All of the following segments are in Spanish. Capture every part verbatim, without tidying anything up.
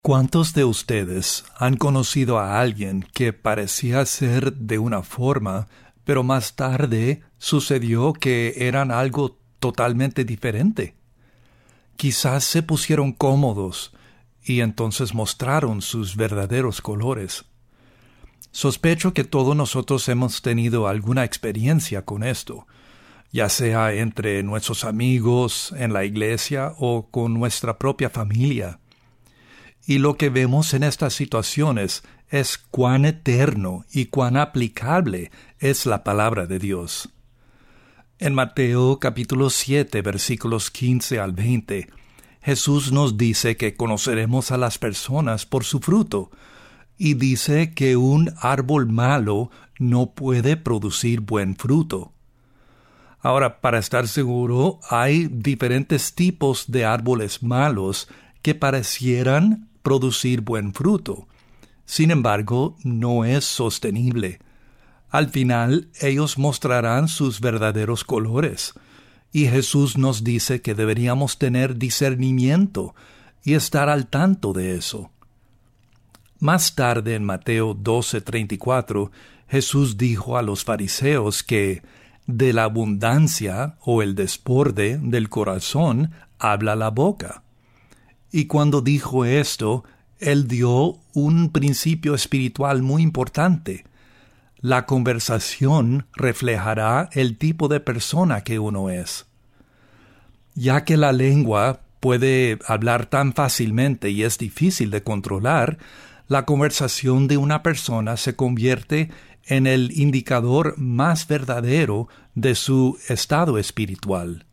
¿Cuántos de ustedes han conocido a alguien que parecía ser de una forma, pero más tarde sucedió que eran algo totalmente diferente? Quizás se pusieron cómodos y entonces mostraron sus verdaderos colores. Sospecho que todos nosotros hemos tenido alguna experiencia con esto, ya sea entre nuestros amigos, en la iglesia o con nuestra propia familia. Y lo que vemos en estas situaciones es cuán eterno y cuán aplicable es la palabra de Dios. En Mateo capítulo siete, versículos quince al veinte, Jesús nos dice que conoceremos a las personas por su fruto, y dice que un árbol malo no puede producir buen fruto. Ahora, para estar seguro, hay diferentes tipos de árboles malos que parecieran producir buen fruto. Sin embargo, no es sostenible. Al final, ellos mostrarán sus verdaderos colores, y Jesús nos dice que deberíamos tener discernimiento y estar al tanto de eso. Más tarde, en Mateo doce, treinta y cuatro, Jesús dijo a los fariseos que de la abundancia o el desborde del corazón habla la boca. Y cuando dijo esto, él dio un principio espiritual muy importante. La conversación reflejará el tipo de persona que uno es. Ya que la lengua puede hablar tan fácilmente y es difícil de controlar, la conversación de una persona se convierte en el indicador más verdadero de su estado espiritual.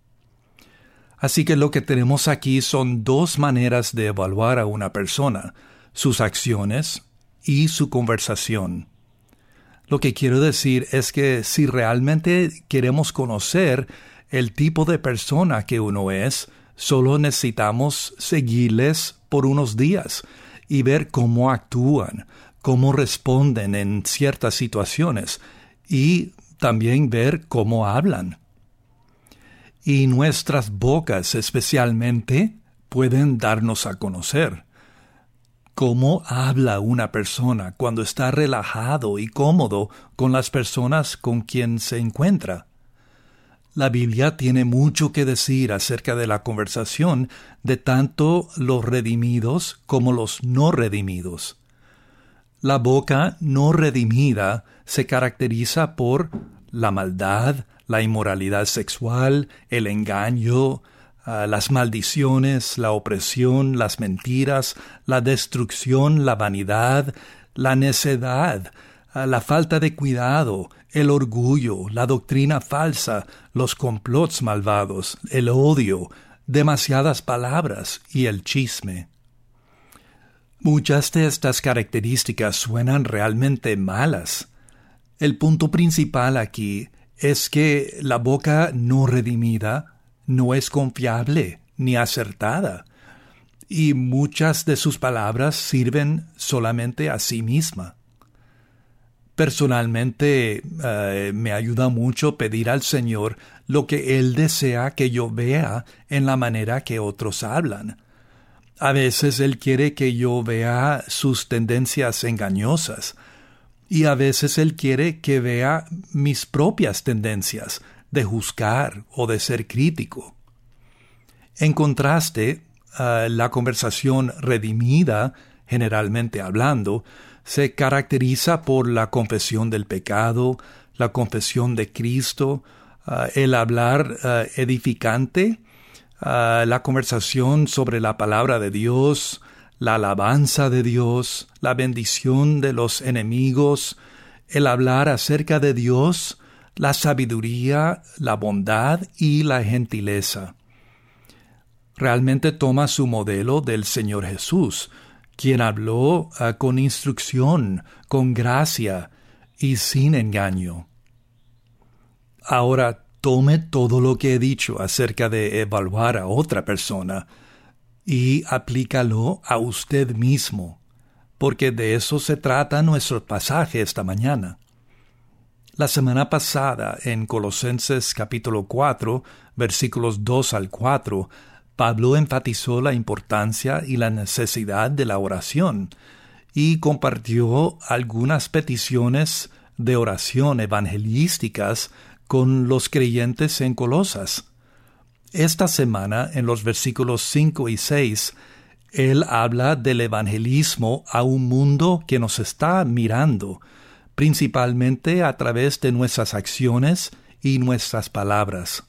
Así que lo que tenemos aquí son dos maneras de evaluar a una persona, sus acciones y su conversación. Lo que quiero decir es que si realmente queremos conocer el tipo de persona que uno es, solo necesitamos seguirles por unos días y ver cómo actúan, cómo responden en ciertas situaciones y también ver cómo hablan. Y nuestras bocas especialmente pueden darnos a conocer. ¿Cómo habla una persona cuando está relajado y cómodo con las personas con quien se encuentra? La Biblia tiene mucho que decir acerca de la conversación de tanto los redimidos como los no redimidos. La boca no redimida se caracteriza por la maldad, la inmoralidad sexual, el engaño, uh, las maldiciones, la opresión, las mentiras, la destrucción, la vanidad, la necedad, uh, la falta de cuidado, el orgullo, la doctrina falsa, los complots malvados, el odio, demasiadas palabras y el chisme. Muchas de estas características suenan realmente malas. El punto principal aquí es que la boca no redimida no es confiable ni acertada, y muchas de sus palabras sirven solamente a sí misma. Personalmente, uh, me ayuda mucho pedir al Señor lo que Él desea que yo vea en la manera que otros hablan. A veces Él quiere que yo vea sus tendencias engañosas, y a veces Él quiere que vea mis propias tendencias de juzgar o de ser crítico. En contraste, uh, la conversación redimida, generalmente hablando, se caracteriza por la confesión del pecado, la confesión de Cristo, uh, el hablar uh, edificante, uh, la conversación sobre la palabra de Dios, la alabanza de Dios, la bendición de los enemigos, el hablar acerca de Dios, la sabiduría, la bondad y la gentileza. Realmente toma su modelo del Señor Jesús, quien habló uh, con instrucción, con gracia y sin engaño. Ahora tome todo lo que he dicho acerca de evaluar a otra persona y aplícalo a usted mismo, porque de eso se trata nuestro pasaje esta mañana. La semana pasada, en Colosenses capítulo cuatro, versículos dos al cuatro, Pablo enfatizó la importancia y la necesidad de la oración y compartió algunas peticiones de oración evangelísticas con los creyentes en Colosas. Esta semana, en los versículos cinco y seis, él habla del evangelismo a un mundo que nos está mirando, principalmente a través de nuestras acciones y nuestras palabras.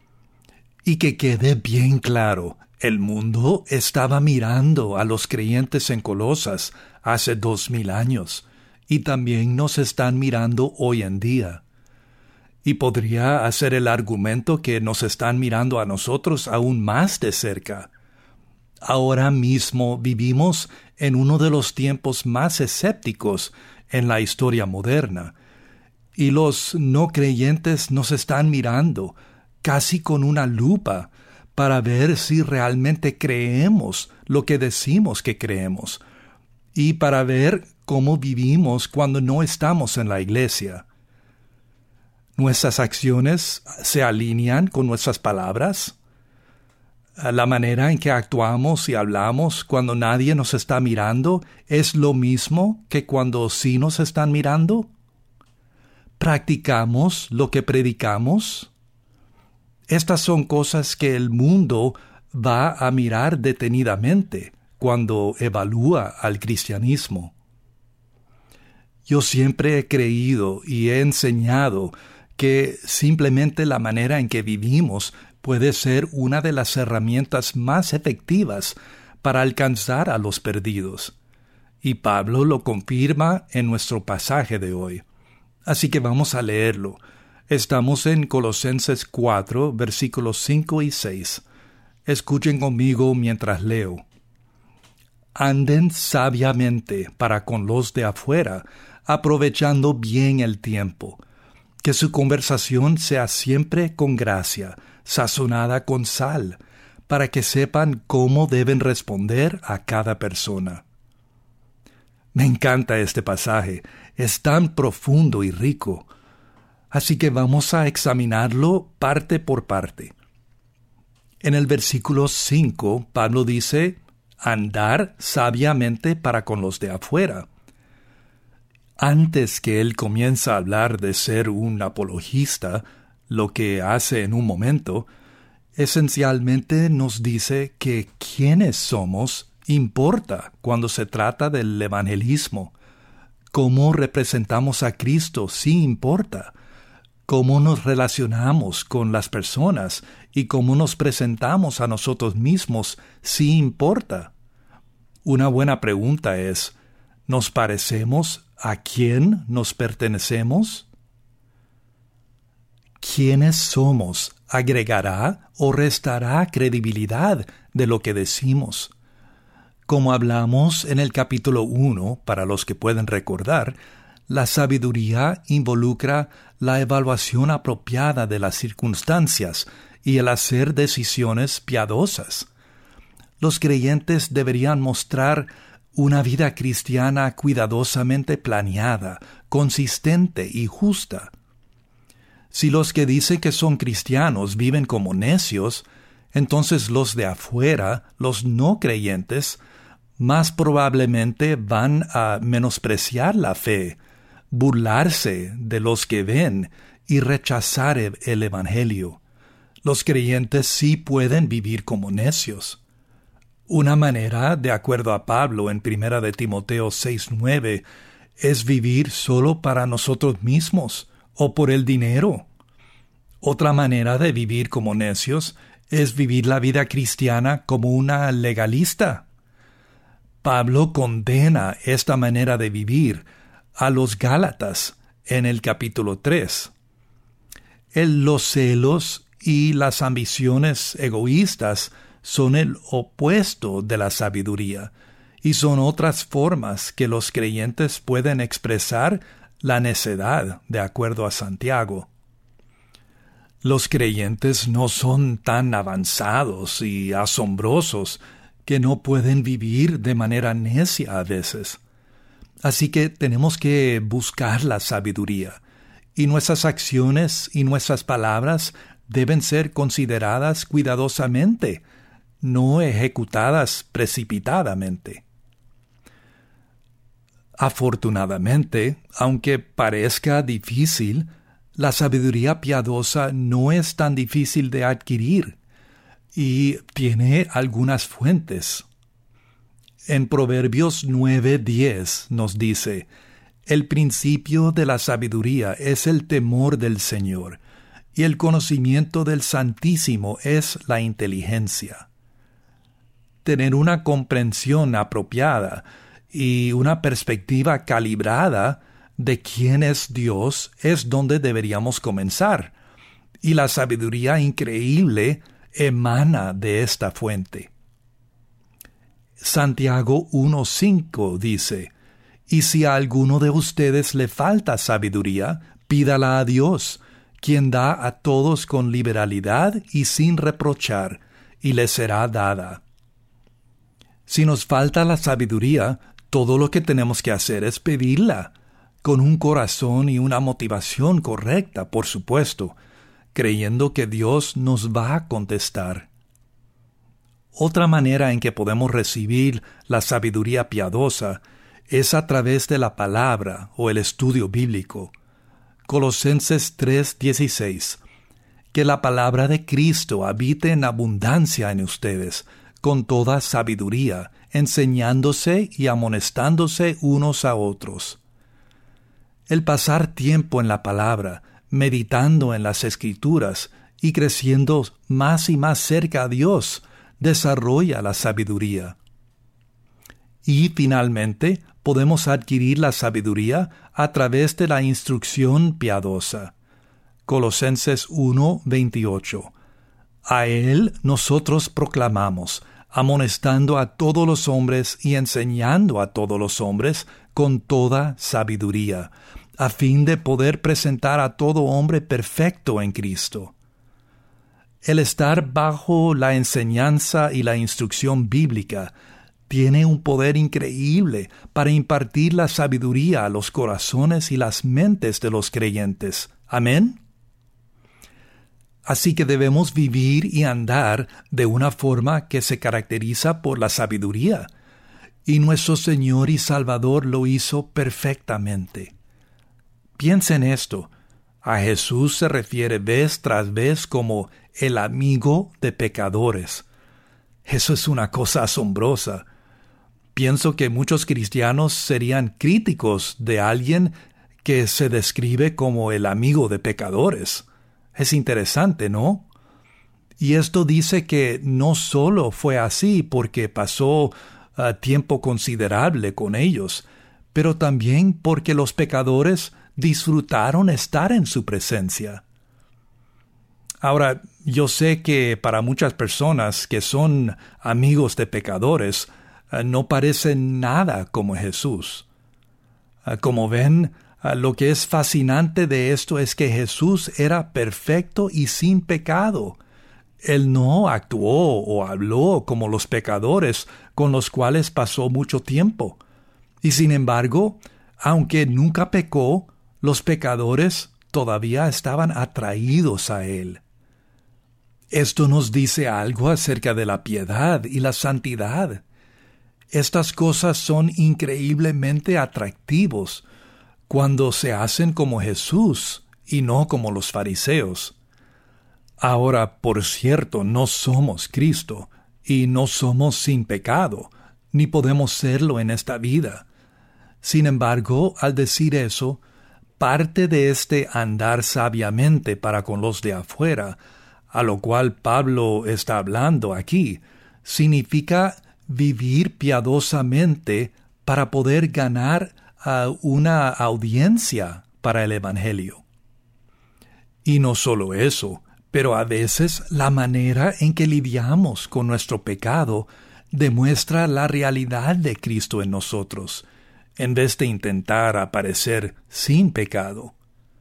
Y que quede bien claro, el mundo estaba mirando a los creyentes en Colosas hace dos mil años, y también nos están mirando hoy en día. Y podría hacer el argumento que nos están mirando a nosotros aún más de cerca. Ahora mismo vivimos en uno de los tiempos más escépticos en la historia moderna, y los no creyentes nos están mirando casi con una lupa para ver si realmente creemos lo que decimos que creemos, y para ver cómo vivimos cuando no estamos en la iglesia. ¿Nuestras acciones se alinean con nuestras palabras? ¿La manera en que actuamos y hablamos cuando nadie nos está mirando es lo mismo que cuando sí nos están mirando? ¿Practicamos lo que predicamos? Estas son cosas que el mundo va a mirar detenidamente cuando evalúa al cristianismo. Yo siempre he creído y he enseñado que simplemente la manera en que vivimos puede ser una de las herramientas más efectivas para alcanzar a los perdidos. Y Pablo lo confirma en nuestro pasaje de hoy. Así que vamos a leerlo. Estamos en Colosenses cuatro, versículos cinco y seis. Escuchen conmigo mientras leo. Anden sabiamente para con los de afuera, aprovechando bien el tiempo. Que su conversación sea siempre con gracia, sazonada con sal, para que sepan cómo deben responder a cada persona. Me encanta este pasaje, es tan profundo y rico. Así que vamos a examinarlo parte por parte. En el versículo cinco, Pablo dice, andar sabiamente para con los de afuera. Antes que él comienza a hablar de ser un apologista, lo que hace en un momento, esencialmente nos dice que quiénes somos importa cuando se trata del evangelismo. Cómo representamos a Cristo sí importa. Cómo nos relacionamos con las personas y cómo nos presentamos a nosotros mismos sí importa. Una buena pregunta es, ¿nos parecemos a quién nos pertenecemos? ¿Quiénes somos agregará o restará credibilidad de lo que decimos? Como hablamos en el capítulo uno, para los que pueden recordar, la sabiduría involucra la evaluación apropiada de las circunstancias y el hacer decisiones piadosas. Los creyentes deberían mostrar una vida cristiana cuidadosamente planeada, consistente y justa. Si los que dicen que son cristianos viven como necios, entonces los de afuera, los no creyentes, más probablemente van a menospreciar la fe, burlarse de los que ven y rechazar el Evangelio. Los creyentes sí pueden vivir como necios. Una manera, de acuerdo a Pablo en primera de Timoteo seis nueve, es vivir solo para nosotros mismos o por el dinero. Otra manera de vivir como necios es vivir la vida cristiana como una legalista. Pablo condena esta manera de vivir a los Gálatas en el capítulo tres. El, los celos y las ambiciones egoístas son el opuesto de la sabiduría y son otras formas que los creyentes pueden expresar la necedad, de acuerdo a Santiago. Los creyentes no son tan avanzados y asombrosos que no pueden vivir de manera necia a veces. Así que tenemos que buscar la sabiduría, y nuestras acciones y nuestras palabras deben ser consideradas cuidadosamente, no ejecutadas precipitadamente. Afortunadamente, aunque parezca difícil, la sabiduría piadosa no es tan difícil de adquirir y tiene algunas fuentes. En Proverbios nueve diez nos dice: el principio de la sabiduría es el temor del Señor, y el conocimiento del Santísimo es la inteligencia. Tener una comprensión apropiada y una perspectiva calibrada de quién es Dios es donde deberíamos comenzar, y la sabiduría increíble emana de esta fuente. Santiago uno cinco dice: y si a alguno de ustedes le falta sabiduría, pídala a Dios, quien da a todos con liberalidad y sin reprochar, y le será dada. Si nos falta la sabiduría, todo lo que tenemos que hacer es pedirla, con un corazón y una motivación correcta, por supuesto, creyendo que Dios nos va a contestar. Otra manera en que podemos recibir la sabiduría piadosa es a través de la palabra o el estudio bíblico. Colosenses tres dieciséis. Que la palabra de Cristo habite en abundancia en ustedes, con toda sabiduría, enseñándose y amonestándose unos a otros. El pasar tiempo en la palabra, meditando en las Escrituras y creciendo más y más cerca a Dios, desarrolla la sabiduría. Y finalmente, podemos adquirir la sabiduría a través de la instrucción piadosa. Colosenses uno veintiocho. A Él nosotros proclamamos, amonestando a todos los hombres y enseñando a todos los hombres con toda sabiduría, a fin de poder presentar a todo hombre perfecto en Cristo. El estar bajo la enseñanza y la instrucción bíblica tiene un poder increíble para impartir la sabiduría a los corazones y las mentes de los creyentes. Amén. Así que debemos vivir y andar de una forma que se caracteriza por la sabiduría, y nuestro Señor y Salvador lo hizo perfectamente. Piensa en esto. A Jesús se refiere vez tras vez como el amigo de pecadores. Eso es una cosa asombrosa. Pienso que muchos cristianos serían críticos de alguien que se describe como el amigo de pecadores. Es interesante, ¿no? Y esto dice que no solo fue así porque pasó uh, tiempo considerable con ellos, pero también porque los pecadores disfrutaron estar en su presencia. Ahora, yo sé que para muchas personas que son amigos de pecadores, uh, no parecen nada como Jesús. Uh, como ven, uh, lo que es fascinante de esto es que Jesús era perfecto y sin pecado. Él no actuó o habló como los pecadores con los cuales pasó mucho tiempo. Y sin embargo, aunque nunca pecó, los pecadores todavía estaban atraídos a Él. Esto nos dice algo acerca de la piedad y la santidad. Estas cosas son increíblemente atractivos cuando se hacen como Jesús y no como los fariseos. Ahora, por cierto, no somos Cristo y no somos sin pecado, ni podemos serlo en esta vida. Sin embargo, al decir eso, parte de este andar sabiamente para con los de afuera, a lo cual Pablo está hablando aquí, significa vivir piadosamente para poder ganar uh, una audiencia para el Evangelio. Y no solo eso, pero a veces la manera en que lidiamos con nuestro pecado demuestra la realidad de Cristo en nosotros, en vez de intentar aparecer sin pecado.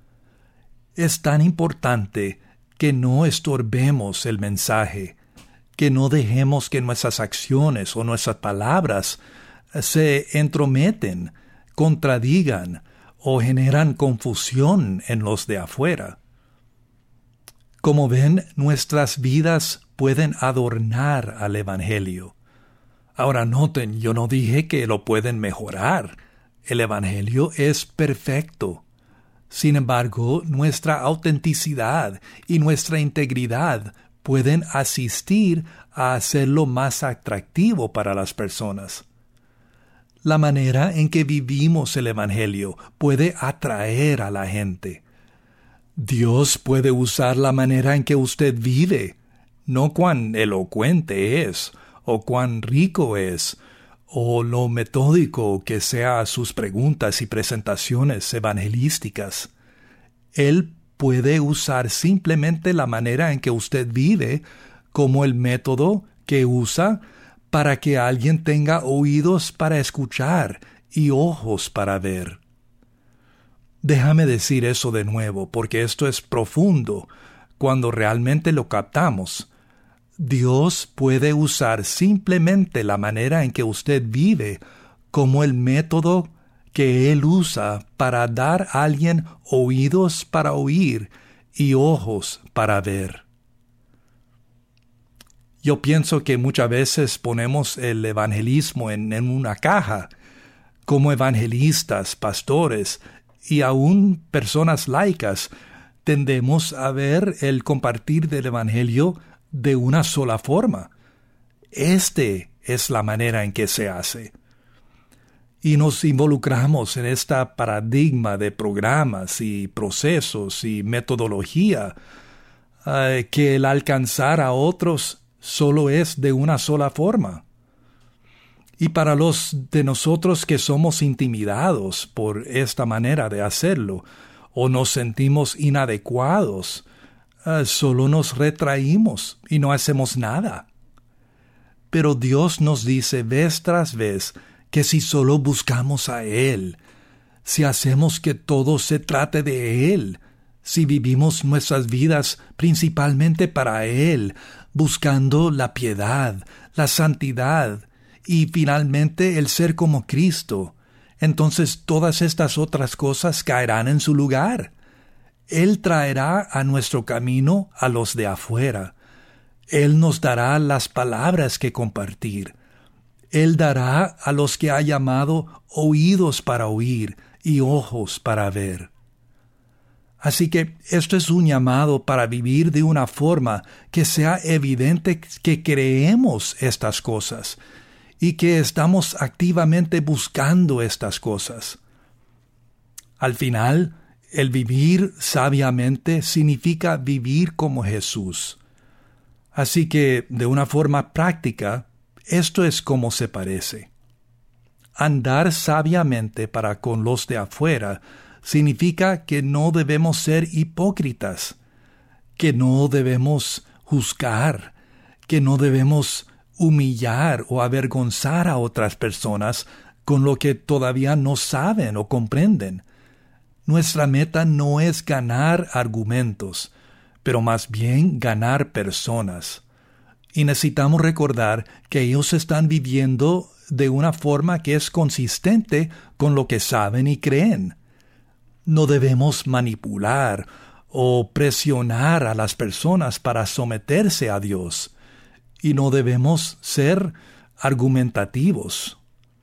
Es tan importante que no estorbemos el mensaje, que no dejemos que nuestras acciones o nuestras palabras se entrometen, contradigan o generan confusión en los de afuera. Como ven, nuestras vidas pueden adornar al Evangelio. Ahora noten, yo no dije que lo pueden mejorar. El Evangelio es perfecto. Sin embargo, nuestra autenticidad y nuestra integridad pueden asistir a hacerlo más atractivo para las personas. La manera en que vivimos el Evangelio puede atraer a la gente. Dios puede usar la manera en que usted vive, no cuán elocuente es, o cuán rico es, o lo metódico que sea sus preguntas y presentaciones evangelísticas. Él puede usar simplemente la manera en que usted vive como el método que usa para que alguien tenga oídos para escuchar y ojos para ver. Déjame decir eso de nuevo, porque esto es profundo cuando realmente lo captamos. Dios puede usar simplemente la manera en que usted vive como el método que Él usa para dar a alguien oídos para oír y ojos para ver. Yo pienso que muchas veces ponemos el evangelismo en, en una caja. Como evangelistas, pastores y aún personas laicas, tendemos a ver el compartir del evangelio de una sola forma. Este es la manera en que se hace. Y nos involucramos en este paradigma de programas y procesos y metodología, uh, que el alcanzar a otros solo es de una sola forma. Y para los de nosotros que somos intimidados por esta manera de hacerlo, o nos sentimos inadecuados, Uh, solo nos retraímos y no hacemos nada. Pero Dios nos dice vez tras vez que si solo buscamos a Él, si hacemos que todo se trate de Él, si vivimos nuestras vidas principalmente para Él, buscando la piedad, la santidad y finalmente el ser como Cristo, entonces todas estas otras cosas caerán en su lugar. Él traerá a nuestro camino a los de afuera. Él nos dará las palabras que compartir. Él dará a los que ha llamado oídos para oír y ojos para ver. Así que esto es un llamado para vivir de una forma que sea evidente que creemos estas cosas y que estamos activamente buscando estas cosas. Al final, el vivir sabiamente significa vivir como Jesús. Así que, de una forma práctica, esto es como se parece. Andar sabiamente para con los de afuera significa que no debemos ser hipócritas, que no debemos juzgar, que no debemos humillar o avergonzar a otras personas con lo que todavía no saben o comprenden. Nuestra meta no es ganar argumentos, pero más bien ganar personas. Y necesitamos recordar que ellos están viviendo de una forma que es consistente con lo que saben y creen. No debemos manipular o presionar a las personas para someterse a Dios, y no debemos ser argumentativos.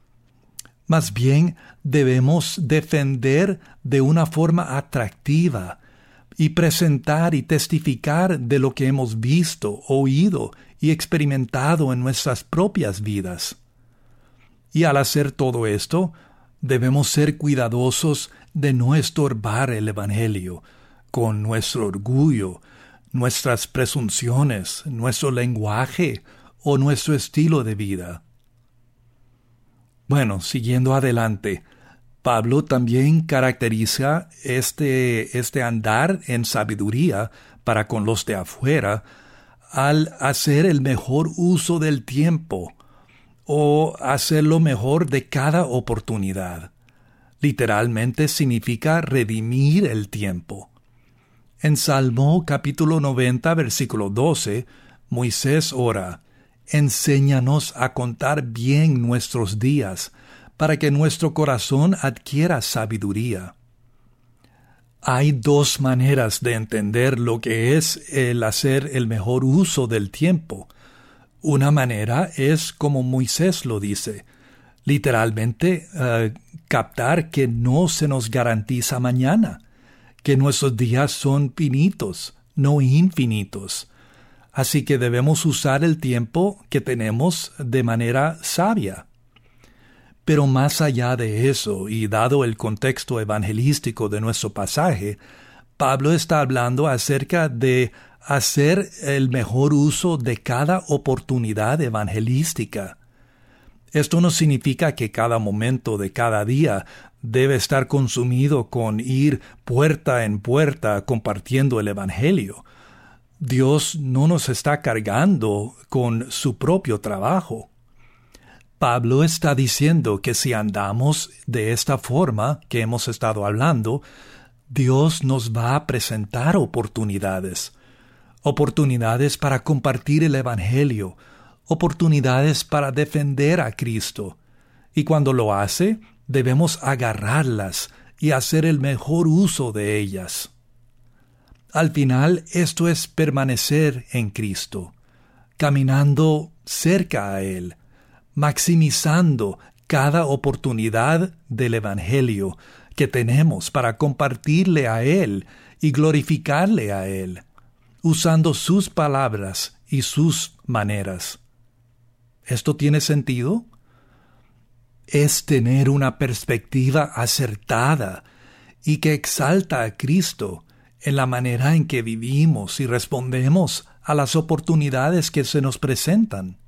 Más bien, debemos defender de una forma atractiva y presentar y testificar de lo que hemos visto, oído y experimentado en nuestras propias vidas. Y al hacer todo esto, debemos ser cuidadosos de no estorbar el Evangelio con nuestro orgullo, nuestras presunciones, nuestro lenguaje o nuestro estilo de vida. Bueno, siguiendo adelante, Pablo también caracteriza este, este andar en sabiduría para con los de afuera al hacer el mejor uso del tiempo o hacer lo mejor de cada oportunidad. Literalmente significa redimir el tiempo. En Salmo capítulo noventa, versículo doce, Moisés ora: enséñanos a contar bien nuestros días, para que nuestro corazón adquiera sabiduría. Hay dos maneras de entender lo que es el hacer el mejor uso del tiempo. Una manera es como Moisés lo dice, literalmente uh, captar que no se nos garantiza mañana, que nuestros días son finitos, no infinitos. Así que debemos usar el tiempo que tenemos de manera sabia. Pero más allá de eso, y dado el contexto evangelístico de nuestro pasaje, Pablo está hablando acerca de hacer el mejor uso de cada oportunidad evangelística. Esto no significa que cada momento de cada día debe estar consumido con ir puerta en puerta compartiendo el Evangelio. Dios no nos está cargando con su propio trabajo. Pablo está diciendo que si andamos de esta forma que hemos estado hablando, Dios nos va a presentar oportunidades. Oportunidades para compartir el Evangelio, oportunidades para defender a Cristo. Y cuando lo hace, debemos agarrarlas y hacer el mejor uso de ellas. Al final, esto es permanecer en Cristo, caminando cerca a Él, maximizando cada oportunidad del Evangelio que tenemos para compartirle a Él y glorificarle a Él, usando sus palabras y sus maneras. ¿Esto tiene sentido? Es tener una perspectiva acertada y que exalta a Cristo en la manera en que vivimos y respondemos a las oportunidades que se nos presentan.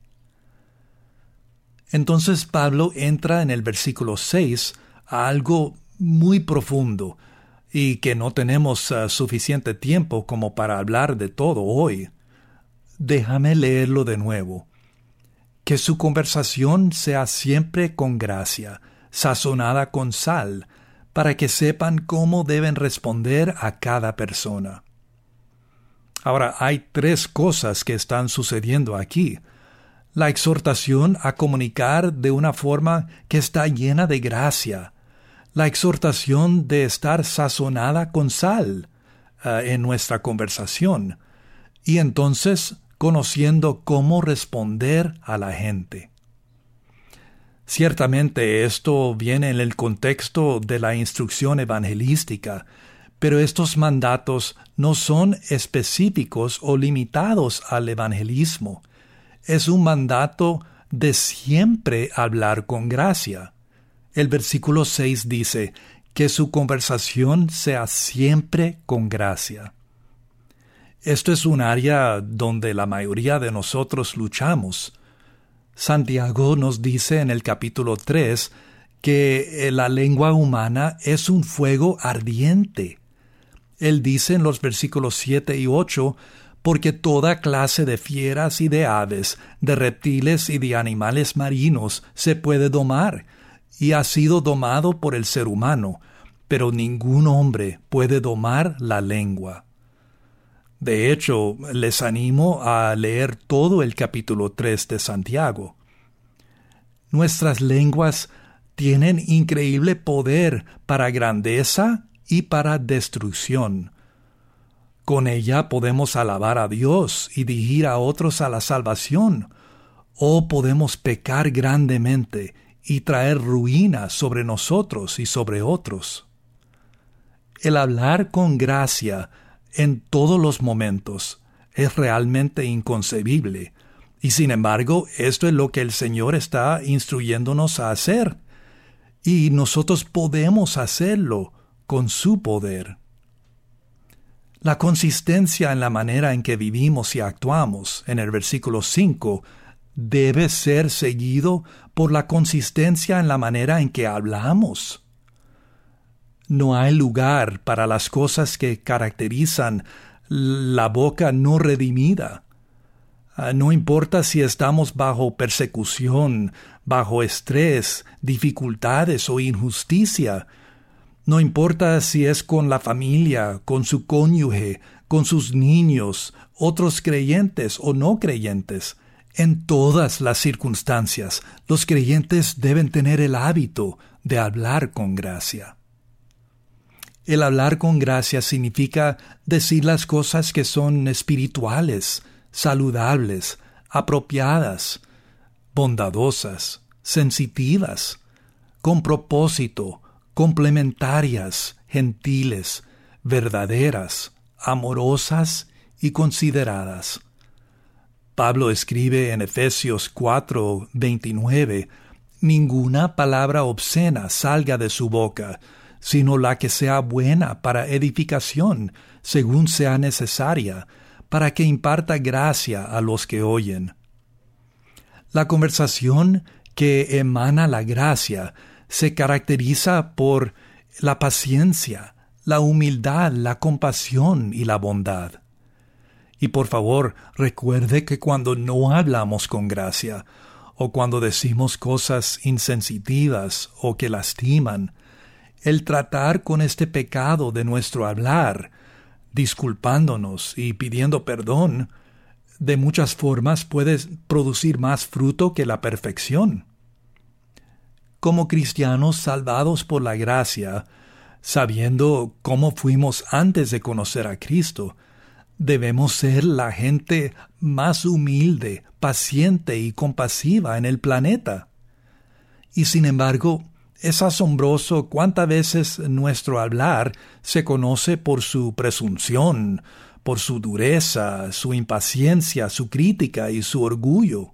Entonces Pablo entra en el versículo seis a algo muy profundo y que no tenemos uh, suficiente tiempo como para hablar de todo hoy. Déjame leerlo de nuevo. Que su conversación sea siempre con gracia, sazonada con sal, para que sepan cómo deben responder a cada persona. Ahora, hay tres cosas que están sucediendo aquí. La exhortación a comunicar de una forma que está llena de gracia. La exhortación de estar sazonada con sal uh, en nuestra conversación. Y entonces conociendo cómo responder a la gente. Ciertamente esto viene en el contexto de la instrucción evangelística, pero estos mandatos no son específicos o limitados al evangelismo. Es un mandato de siempre hablar con gracia. El versículo seis dice, que su conversación sea siempre con gracia. Esto es un área donde la mayoría de nosotros luchamos. Santiago nos dice en el capítulo tres que la lengua humana es un fuego ardiente. Él dice en los versículos siete y ocho, porque toda clase de fieras y de aves, de reptiles y de animales marinos se puede domar, y ha sido domado por el ser humano, pero ningún hombre puede domar la lengua. De hecho, les animo a leer todo el capítulo tres de Santiago. Nuestras lenguas tienen increíble poder para grandeza y para destrucción. Con ella podemos alabar a Dios y dirigir a otros a la salvación, o podemos pecar grandemente y traer ruina sobre nosotros y sobre otros. El hablar con gracia en todos los momentos es realmente inconcebible, y sin embargo esto es lo que el Señor está instruyéndonos a hacer, y nosotros podemos hacerlo con su poder. La consistencia en la manera en que vivimos y actuamos, en el versículo cinco, debe ser seguido por la consistencia en la manera en que hablamos. No hay lugar para las cosas que caracterizan la boca no redimida. No importa si estamos bajo persecución, bajo estrés, dificultades o injusticia. No importa si es con la familia, con su cónyuge, con sus niños, otros creyentes o no creyentes. En todas las circunstancias, los creyentes deben tener el hábito de hablar con gracia. El hablar con gracia significa decir las cosas que son espirituales, saludables, apropiadas, bondadosas, sensitivas, con propósito, complementarias, gentiles, verdaderas, amorosas y consideradas. Pablo escribe en Efesios cuatro veintinueve, «Ninguna palabra obscena salga de su boca, sino la que sea buena para edificación, según sea necesaria, para que imparta gracia a los que oyen». La conversación que emana la gracia se caracteriza por la paciencia, la humildad, la compasión y la bondad. Y por favor, recuerde que cuando no hablamos con gracia, o cuando decimos cosas insensitivas o que lastiman, el tratar con este pecado de nuestro hablar, disculpándonos y pidiendo perdón, de muchas formas puede producir más fruto que la perfección. Como cristianos salvados por la gracia, sabiendo cómo fuimos antes de conocer a Cristo, debemos ser la gente más humilde, paciente y compasiva en el planeta. Y sin embargo, es asombroso cuántas veces nuestro hablar se conoce por su presunción, por su dureza, su impaciencia, su crítica y su orgullo.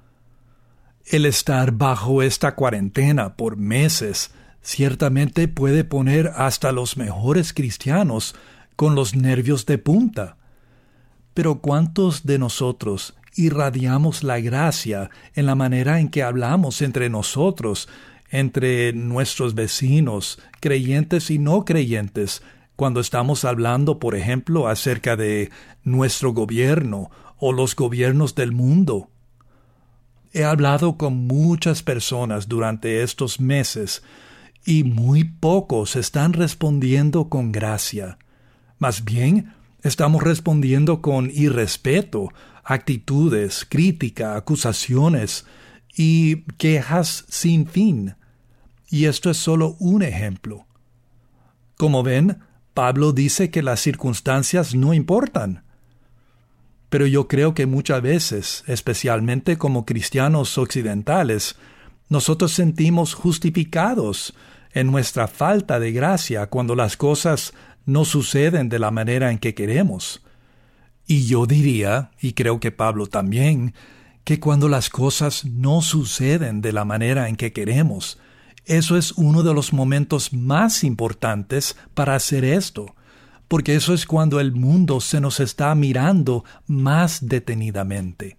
El estar bajo esta cuarentena por meses ciertamente puede poner hasta los mejores cristianos con los nervios de punta. Pero ¿cuántos de nosotros irradiamos la gracia en la manera en que hablamos entre nosotros, entre nuestros vecinos, creyentes y no creyentes, cuando estamos hablando, por ejemplo, acerca de nuestro gobierno o los gobiernos del mundo? He hablado con muchas personas durante estos meses y muy pocos están respondiendo con gracia. Más bien, estamos respondiendo con irrespeto, actitudes, crítica, acusaciones y quejas sin fin. Y esto es solo un ejemplo. Como ven, Pablo dice que las circunstancias no importan. Pero yo creo que muchas veces, especialmente como cristianos occidentales, nosotros sentimos justificados en nuestra falta de gracia cuando las cosas no suceden de la manera en que queremos. Y yo diría, y creo que Pablo también, que cuando las cosas no suceden de la manera en que queremos, eso es uno de los momentos más importantes para hacer esto, porque eso es cuando el mundo se nos está mirando más detenidamente.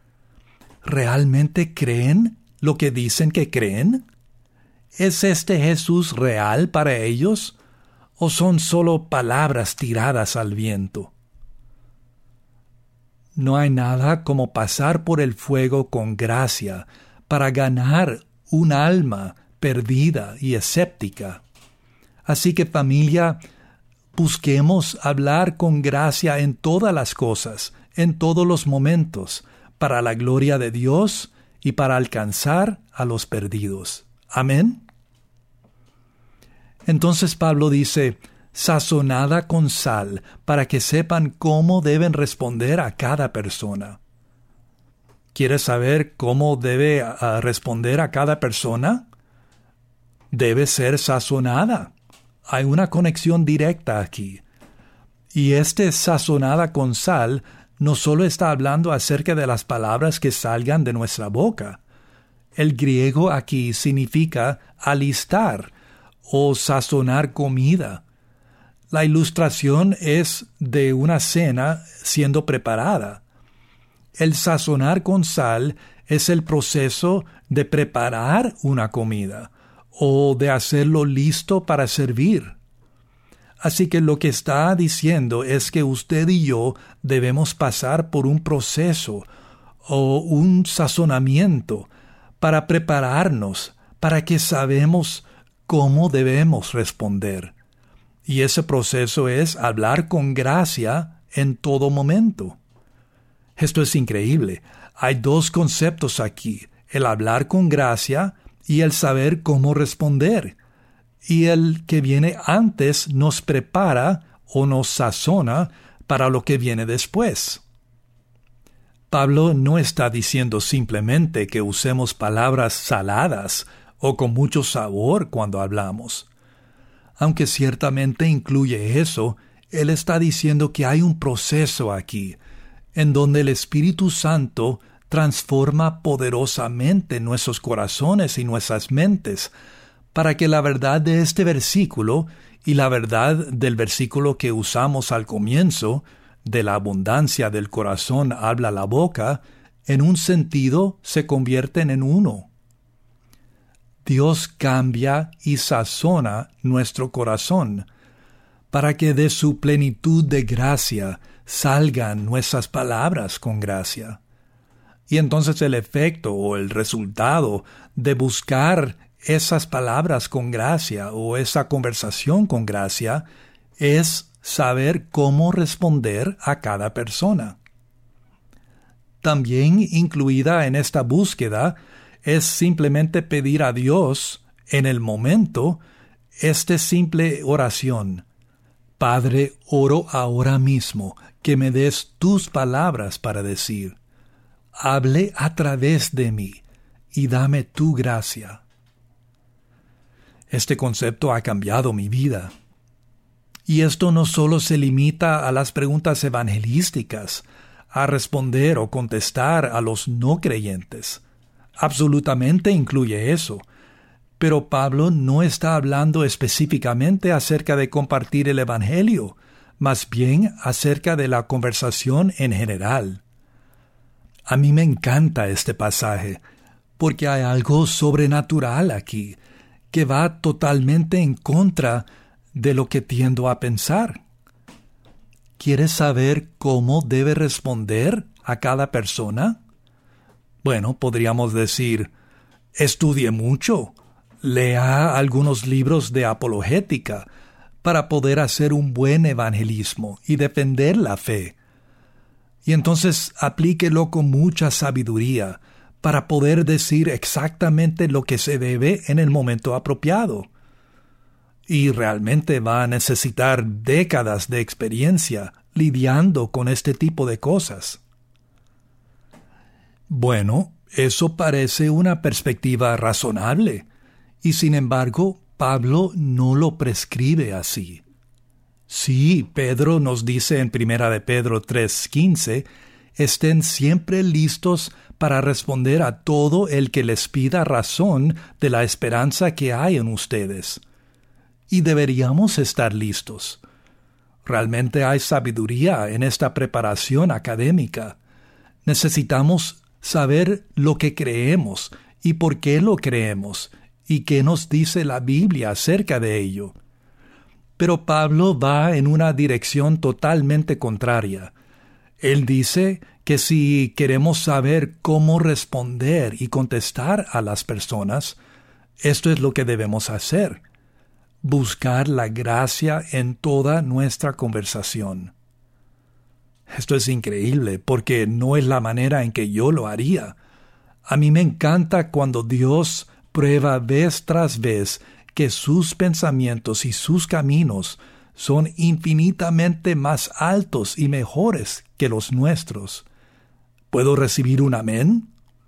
¿Realmente creen lo que dicen que creen? ¿Es este Jesús real para ellos? ¿O son solo palabras tiradas al viento? No hay nada como pasar por el fuego con gracia para ganar un alma perdida y escéptica. Así que, familia, busquemos hablar con gracia en todas las cosas, en todos los momentos, para la gloria de Dios y para alcanzar a los perdidos. Amén. Entonces Pablo dice, sazonada con sal, para que sepan cómo deben responder a cada persona. ¿Quieres saber cómo debe uh, responder a cada persona? Debe ser sazonada. Hay una conexión directa aquí. Y este sazonada con sal no solo está hablando acerca de las palabras que salgan de nuestra boca. El griego aquí significa alistar o sazonar comida. La ilustración es de una cena siendo preparada. El sazonar con sal es el proceso de preparar una comida o de hacerlo listo para servir. Así que lo que está diciendo es que usted y yo debemos pasar por un proceso o un sazonamiento para prepararnos, para que sabemos cómo debemos responder. Y ese proceso es hablar con gracia en todo momento. Esto es increíble. Hay dos conceptos aquí, el hablar con gracia y el saber cómo responder. y el que viene antes nos prepara o nos sazona para lo que viene después. Pablo no está diciendo simplemente que usemos palabras saladas o con mucho sabor cuando hablamos. Aunque ciertamente incluye eso, él está diciendo que hay un proceso aquí, en donde el Espíritu Santo transforma poderosamente nuestros corazones y nuestras mentes, para que la verdad de este versículo y la verdad del versículo que usamos al comienzo, de la abundancia del corazón habla la boca, en un sentido se convierten en uno. Dios cambia y sazona nuestro corazón, para que de su plenitud de gracia salgan nuestras palabras con gracia. Y entonces el efecto o el resultado de buscar esas palabras con gracia o esa conversación con gracia es saber cómo responder a cada persona. También incluida en esta búsqueda es simplemente pedir a Dios en el momento esta simple oración: Padre, oro ahora mismo que me des tus palabras para decir. Hable a través de mí y dame tu gracia. Este concepto ha cambiado mi vida. Y esto no solo se limita a las preguntas evangelísticas, a responder o contestar a los no creyentes. Absolutamente incluye eso. Pero Pablo no está hablando específicamente acerca de compartir el Evangelio, más bien acerca de la conversación en general. A mí me encanta este pasaje, porque hay algo sobrenatural aquí, que va totalmente en contra de lo que tiendo a pensar. ¿Quieres saber cómo debe responder a cada persona? Bueno, podríamos decir, estudie mucho, lea algunos libros de apologética para poder hacer un buen evangelismo y defender la fe. Y entonces aplíquelo con mucha sabiduría para poder decir exactamente lo que se debe en el momento apropiado. Y realmente va a necesitar décadas de experiencia lidiando con este tipo de cosas. Bueno, eso parece una perspectiva razonable, y sin embargo, Pablo no lo prescribe así. Sí, Pedro nos dice en primera de Pedro tres quince, estén siempre listos para responder a todo el que les pida razón de la esperanza que hay en ustedes. Y deberíamos estar listos. Realmente hay sabiduría en esta preparación académica. Necesitamos saber lo que creemos y por qué lo creemos y qué nos dice la Biblia acerca de ello. Pero Pablo va en una dirección totalmente contraria. Él dice que si queremos saber cómo responder y contestar a las personas, esto es lo que debemos hacer: buscar la gracia en toda nuestra conversación. Esto es increíble porque no es la manera en que yo lo haría. A mí me encanta cuando Dios prueba vez tras vez que sus pensamientos y sus caminos son infinitamente más altos y mejores que los nuestros. ¿Puedo recibir un amén?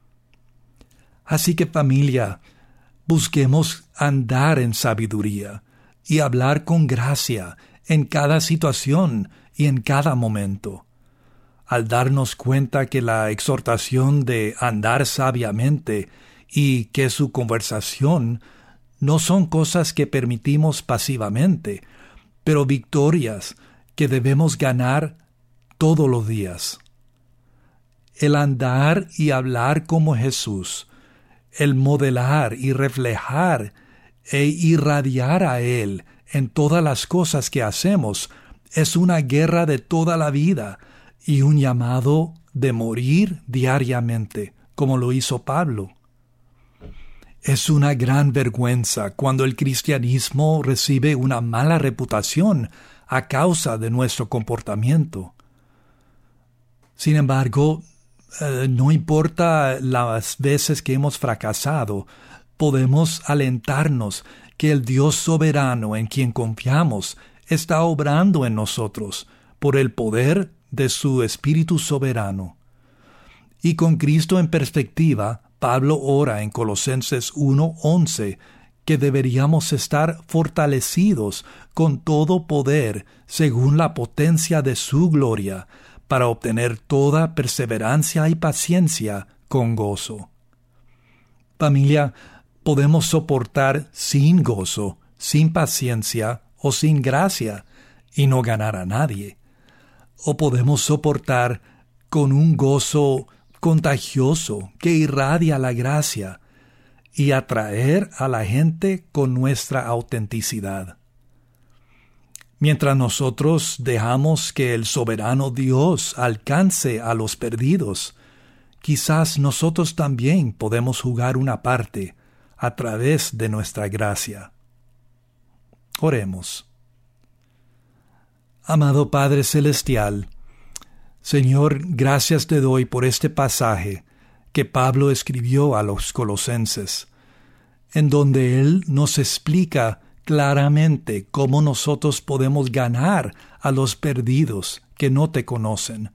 Así que, familia, busquemos andar en sabiduría y hablar con gracia en cada situación y en cada momento. Al darnos cuenta que la exhortación de andar sabiamente y que su conversación no son cosas que permitimos pasivamente, pero victorias que debemos ganar todos los días. El andar y hablar como Jesús, el modelar y reflejar e irradiar a Él en todas las cosas que hacemos, es una guerra de toda la vida y un llamado de morir diariamente, como lo hizo Pablo. Es una gran vergüenza cuando el cristianismo recibe una mala reputación a causa de nuestro comportamiento. Sin embargo, eh, no importa las veces que hemos fracasado, podemos alentarnos que el Dios soberano en quien confiamos está obrando en nosotros por el poder de su Espíritu soberano. Y con Cristo en perspectiva, Pablo ora en Colosenses uno once que deberíamos estar fortalecidos con todo poder según la potencia de su gloria, para obtener toda perseverancia y paciencia con gozo. Familia, podemos soportar sin gozo, sin paciencia o sin gracia y no ganar a nadie. O podemos soportar con un gozo contagioso que irradia la gracia y atraer a la gente con nuestra autenticidad. Mientras nosotros dejamos que el soberano Dios alcance a los perdidos, quizás nosotros también podemos jugar una parte a través de nuestra gracia. Oremos. Amado Padre Celestial, Señor, gracias te doy por este pasaje que Pablo escribió a los colosenses, en donde él nos explica claramente cómo nosotros podemos ganar a los perdidos que no te conocen.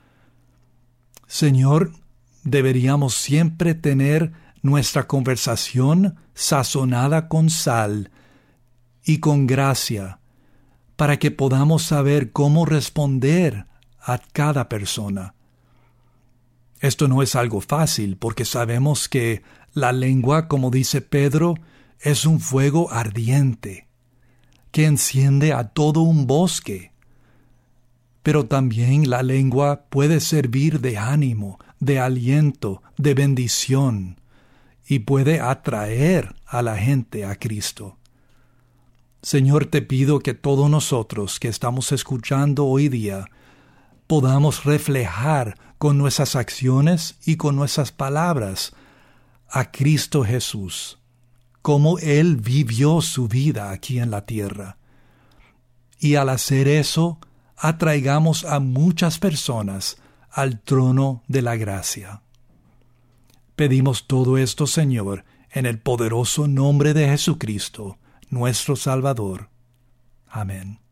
Señor, deberíamos siempre tener nuestra conversación sazonada con sal y con gracia, para que podamos saber cómo responder a cada persona. Esto no es algo fácil, porque sabemos que la lengua, como dice Pedro, es un fuego ardiente que enciende a todo un bosque. Pero también la lengua puede servir de ánimo, de aliento, de bendición, y puede atraer a la gente a Cristo. Señor, te pido que todos nosotros que estamos escuchando hoy día podamos reflejar con nuestras acciones y con nuestras palabras a Cristo Jesús, cómo Él vivió su vida aquí en la tierra. Y al hacer eso, atraigamos a muchas personas al trono de la gracia. Pedimos todo esto, Señor, en el poderoso nombre de Jesucristo, nuestro Salvador. Amén.